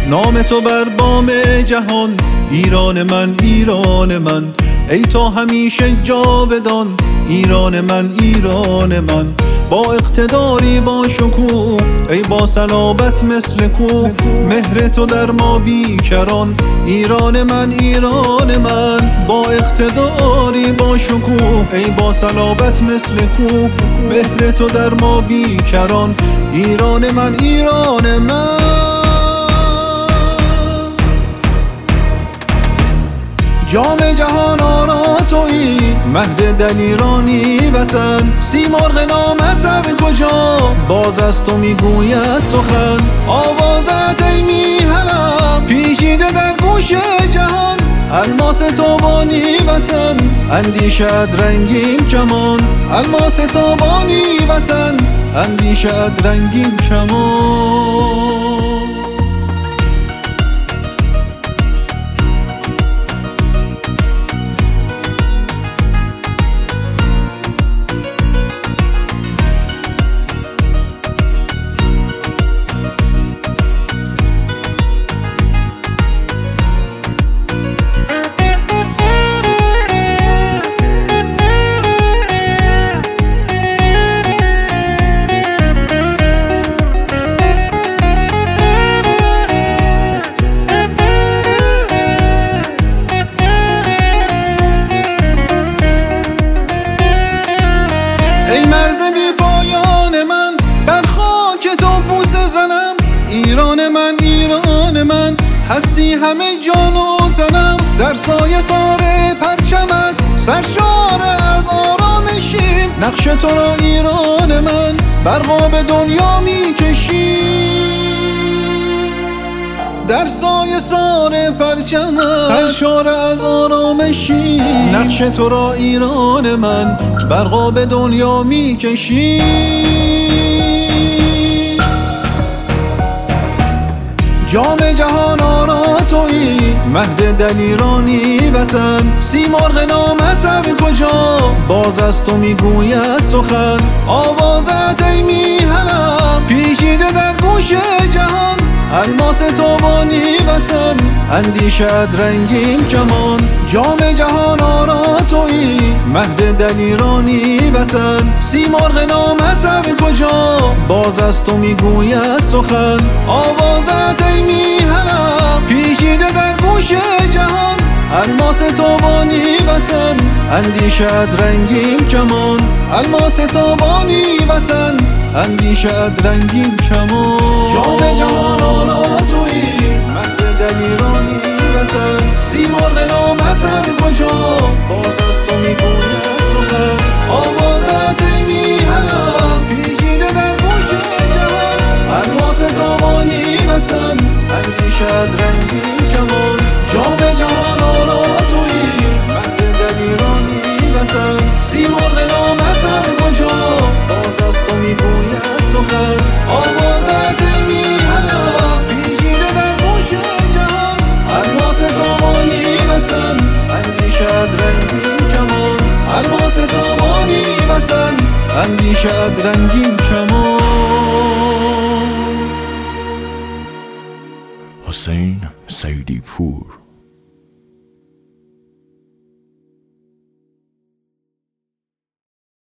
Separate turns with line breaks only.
نام تو بر بام جهان، ایران من ایران من، ای تا همیشه جاودان، ایران من ایران من. با اقتداری با شکوه، ای با صلابت مثل کوه، مهر تو در ما بیکران، ایران من ایران من. با اقتداری با شکوه، ای با صلابت مثل کوه، مهر تو در ما بیکران، ایران من ایران من. جام جهان آرا تویی، مهد دلیرانی وطن، سیمرغ نامتر کجا، باز از تو میگوید سخن. آوازت ای میهنم پیچیده در گوش جهان، الماس تابانی وطن، اندیشد رنگین کمان، الماس تابانی وطن، اندیشد رنگین کمان. ایران من ایران من، هستی همه جان و تنم، در سایه سار پرچمت سرشار از آرامشیم. نقش تو را ایران من برقا به دنیا میکشی، در سایه سار پرچمت سرشار از آرامشی. نقش تو را ایران من برقا به دنیا میکشی. جام جهان آرا تویی، مهد دلیرانی وطن، سیمرغ نامتر کجا، باز از تو میگوید سخن. آوازت ای میهنم پیچیده در گوش جهان، الماس تابانی وطن، اندیشد رنگین کمان. جام جهان آرا تویی، مهد دلیرانی وطن، سیمرغ نامتر کجا، باز از تو میگوید سخن. آوازت ای میهنم پیچیده در گوش جهان، الماس تابانی وطن، اندیشد رنگین کمان، الماس تابانی وطن، اندیشد رنگین کمان. جام جهان آرا تویی، مهد دلیرانی وطن، سیمرغ نامتر کجا، باز از تو میگوید سخن. آوازت ای میهنم پیچیده در گوش جهان، الماس تابانی وطن، اندیشد رنگین کمان. جام جهان آرا تویی، مهد دلیرانی وطن، سیمرغ نامتر کجا، باز از تو میگوید سخن. آوازت ای میهنم پیچیده در گوش جهان، الماس تابانی وطن، اندیشد رنگین کمان، الماس تابانی وطن، اندیشد رنگین کمان.
حسین سیدی پور.